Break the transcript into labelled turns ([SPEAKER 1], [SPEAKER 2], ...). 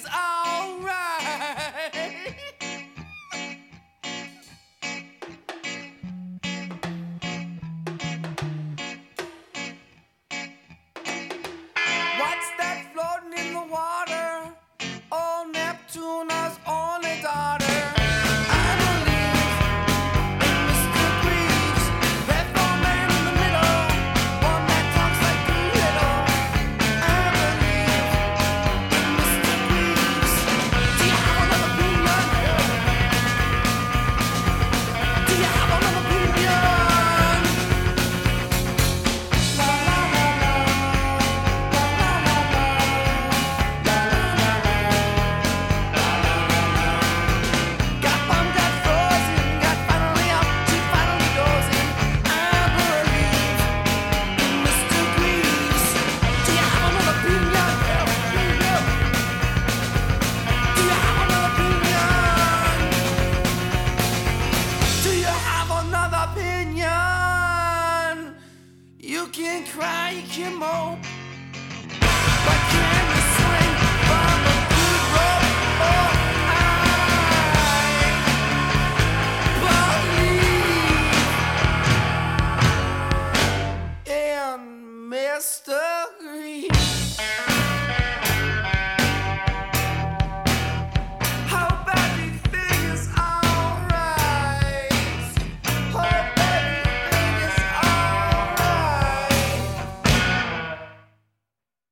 [SPEAKER 1] is alright. What's that floating in the water? Oh, Neptune's only daughter. I believe in Mr. Greaves, that four man in the middle, one that talks like Doolittle. I believe in Mr. Greaves. Do you have another opinion? Do you have another opinion? La la la la, la la la la, la la la la. Got bummed, got frozen, got finally up to finally dozing. I believe in Mr. Greaves. Do you have another opinion? Do you have another opinion? Do you have another opinion? You can cry, you can mope,